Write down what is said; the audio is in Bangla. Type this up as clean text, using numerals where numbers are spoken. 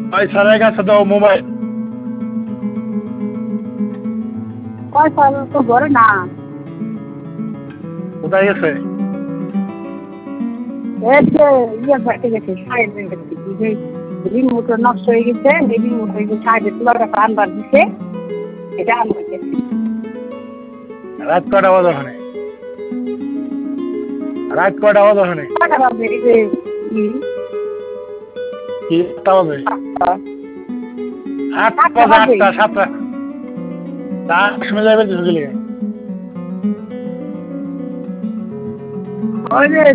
ওই স্যারের কাছে দাও মোবাইল। কয় সাল তো ঘরে না। কোথায় গেছে? এই যে ইয়ে পাঠিয়ে গেছে সাহেব যে রিমোট নষ্ট হয়ে গেছে, এই রিমোট হয়ে গেছে সাহেবের তুলাটা আনবার দিছে, এটা আনবার গেছে। রাত কটা বাজে ওখানে? রাত কটা বাজে ওখানে? কটা বাজে? এই যে কি 8টা বাজে? 8 সাতটা বাজে, বাজে। 8টা 7টা। তার সময় যাবে দিলে। ওই যে